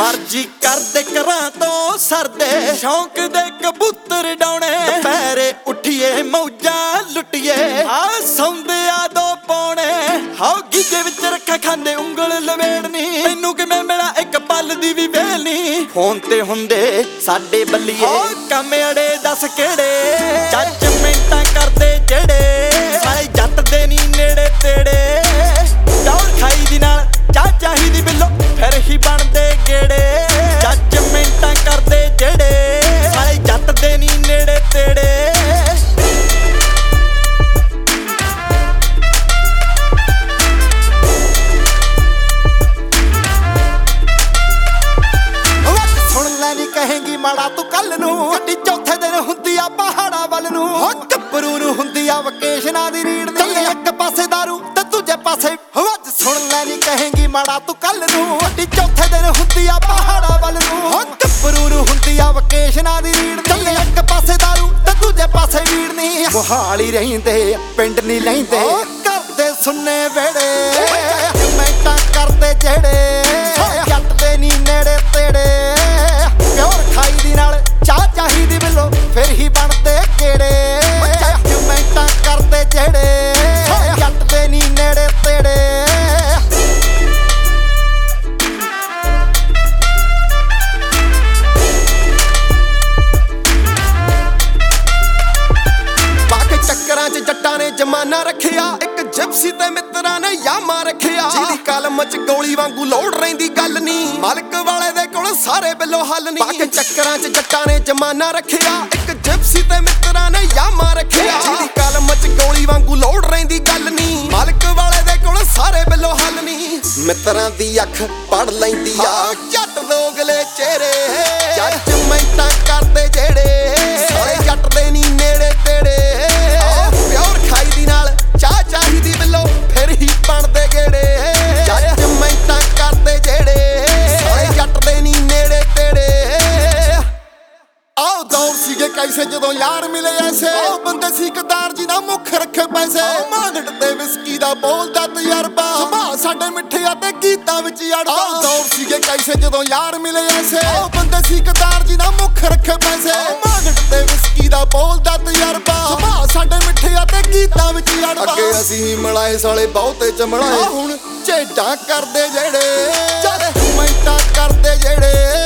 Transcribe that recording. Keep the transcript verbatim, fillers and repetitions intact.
ਮਰਜੀ ਕਰਦੇ ਕਰਾਂ ਤੋਂ ਸਰਦੇ ਸ਼ੌਂਕ ਦੇ ਕਬੂਤਰ ਡਾਉਣੇ ਦੁਪਹਿਰੇ ਉੱਠੀਏ ਮੌਜਾਂ ਲੁੱਟੀਏ ਆ ਸੌਂਦਿਆ ਦੋ ਪੌਣੇ ਹਾਉ ਗੀਜੇ ਵਿੱਚ ਰੱਖਾ ਖਾਂਦੇ ਉਂਗਲ ਲਵੇੜਨੀ ਤੈਨੂੰ ਕਿਵੇਂ ਮਿਲਾ ਇੱਕ ਪਲ ਦੀ ਵੀ ਵੇਲ ਨੀ ਫੋਨ ਤੇ ਹੁੰਦੇ ਸਾਡੇ ਬੱਲੀਏ ਕੰਮ ਅੜੇ ਦੱਸ ਕਿਹੜੇ ਜੱਜ ਮਿੰਟਾਂ ਕਰਦੇ ਜਿਹੜੇ ਸਾਰੇ ਜੱਟ ਦੇ ਨੀ ਨੇੜੇ ਤੇੜੇ ਦੌੜ ਖਾਈ ਦੀ ਨਾਲ ਚਾਹ ਚਾਹੀਦੀ ਬਿੱਲੋ ਫਿਰ ਹੀ ਬਣਦੇ ਗੇੜੇ ਜੱਜ ਮਿੰਟਾਂ ਕਰਦੇ ਜਿਹੜੇ ਸਾਰੇ ਜੱਟ ਦੇ ਨੀ ਨੇੜੇ ਤੇੜੇ ਕਹੇਂਗੀ ਮਾੜਾ ਤੂੰ ਕੱਲ ਨੂੰ ਗੱਡੀ ਚੌਥੇ ਦਿਨ ਹੁੰਦੀ ਆ ਪਹਾੜਾਂ ਵੱਲ ਨੂੰ ਹੋ ਗੱਭਰੂ ਨੂੰ ਹੁੰਦੀ ਆ ਵਕੇਸ਼ਨਾਂ ਦੀ ਰੀੜ ਚੱਲੇ ਇੱਕ ਪਾਸੇ ਦਾਰੂ ਤੇ ਦੂਜੇ ਪਾਸੇ ਅੱਜ ਸੁਣ ਲੈ ਨੀ ਕਹੇਂਗੀ ਮਾੜਾ ਤੂੰ ਕੱਲ ਨੂੰ ਗੱਡੀ ਚੌਥੇ ਦਿਨ ਹੁੰਦੀ ਆ ਪਹਾੜਾਂ ਵੱਲ ਨੂੰ ਹੋ ਗੱਭਰੂ ਨੂੰ ਹੁੰਦੀ ਆ ਵਕੇਸ਼ਨਾਂ ਦੀ ਰੀੜ ਚੱਲੇ ਇੱਕ ਪਾਸੇ ਦਾਰੂ ਤੇ ਦੂਜੇ ਪਾਸੇ ਰੀੜ ਨੀ ਮੁਹਾਲੀ ਰਹਿੰਦੇ ਪਿੰਡ ਨਹੀਂ ਲੈਂਦੇ ਕਰਦੇ ਸੁੰਨੇ ਵੇੜੇ ਮਿੰਟਾਂ ਕਰਦੇ ਜਿਹੜੇ ਜੱਟ ਦੇ ਨੀ ਨੇੜੇ ਤੇੜੇ ਪਿਓਰ ਖਾਈ ਦੀ ਨਾਲ ਚਾਹ ਚਾਹੀਦੀ ਬਿੱਲੋ ਫਿਰ ਹੀ ਬਣਦੇ ਕਿਹੜੇ ਮਿੰਟਾਂ ਕਰਦੇ ਜਿਹੜੇ ਜੱਟ ਦੇ ਨੀ ਨੇੜੇ ਤੇੜੇ ਬਾਕੀ ਚੱਕਰਾਂ 'ਚ ਜੱਟਾਂ ਨੇ ਜਮਾਨਾ ਰੱਖਿਆ ਇੱਕ ਜਿਪਸੀ ਤੇ ਮਿੱਤਰਾਂ ਨੇ ਯਾਮਾ ਰੱਖਿਆ ਜਿਹਦੀ ਕਲਮ 'ਚ ਗੋਲੀ ਵਾਂਗੂ ਲੋੜ ਰਹਿੰਦੀ ਗੱਲ ਨੀ ਮਾਲਕ ਵਾਲੇ ਦੇ ਕੋਲ ਸਾਰੇ ਬਿੱਲੋ ਹੱਲ ਨੀ ਬਾਕੀ ਚੱਕਰਾਂ 'ਚ ਜੱਟਾਂ ਨੇ ਜਮਾਨਾ ਰੱਖਿਆ ਇੱਕ ਜਿਪਸੀ ਤੇ ਮਿੱਤਰਾਂ ਨੇ ਯਾਮਾ ਰੱਖਿਆ ਜਿਹਦੀ ਕਲਮ 'ਚ ਗੋਲੀ ਵਾਂਗੂ ਲੋੜ ਰਹਿੰਦੀ ਗੱਲ ਨੀ ਮਾਲਕ ਵਾਲੇ ਦੇ ਕੋਲ ਸਾਰੇ ਬਿੱਲੋ ਹੱਲ ਨੀ ਮਿੱਤਰਾਂ ਦੀ ਅੱਖ ਪੜ ਲੈਂਦੀ ਆ ਜੱਟ ਦੋਗਲੇ ਚਿਹਰੇ ਜੱਜ ਮਿੰਟਾਂ ਕਰਦੇ ਜਿਹੜੇ ਸਾਰੇ ਜੱਟ ਦੇ ਨੀ ਨੇੜੇ ਤੇੜੇ ਪਿਓਰ ਖਾਈ ਦੀ ਨਾਲ ਚਾਹ ਚਾਹੀਦੀ ਬਿੱਲੋ ਫਿਰ ਹੀ ਬਣਦੇ ਗੇੜੇ ਜੱਜ ਮਿੰਟਾਂ ਕਰਦੇ ਜਿਹੜੇ ਸਾਰੇ ਜੱਟ ਦੇ ਨੀ ਨੇੜੇ ਤੇੜੇ ਆਓ ਦੌਰ ਸੀਗੇ ਕੈਸੇ ਜਦੋਂ ਯਾਰ ਮਿਲੇ ਐਸੇ ਉਹ ਬੰਦੇ ਸੀ ਕਦਾਰ ਜੀ ਦਾ ਮੁੱਖ ਰੱਖੇ ਪੈਸੇ ਮਾਂਗੜ ਤੇ ਵਿਸਕੀ ਦਾ ਬੋਲਦਾ ਤਜਰਬਾ ਸੁਭਾਅ ਸਾਡੇ ਮਿੱਠੇ ਅਤੇ ਗੀਤਾਂ ਵਿੱਚ ਅੜਦਾ ਆਓ ਦੌਰ ਸੀਗੇ ਕੈਸੇ ਜਦੋਂ ਯਾਰ ਮਿਲੇ ਐਸੇ ਉਹ ਬੰਦੇ ਸੀ ਕਦਾਰ ਜੀ ਦਾ ਮੁੱਖ ਰੱਖੇ ਪੈਸੇ ਮਾਂਗੜ ਤੇ ਵਿਸਕੀ ਦਾ ਬੋਲਦਾ ਤਜਰਬਾ ਸੁਭਾਅ ਸਾਡੇ ਮਿੱਠੇ ਅਤੇ ਗੀਤਾਂ ਵਿੱਚ ਅੜਦਾ ਅੱਗੇ ਅਸੀਂ ਮਲਾਏ ਸਾਲੇ ਬਹੁਤੇ ਚਮੜਾਏ ਹੁਣ ਝੇਡਾਂ ਕਰਦੇ ਜਿਹੜੇ ਜਦ ਮਿੰਟਾਂ ਕਰਦੇ ਜਿਹੜੇ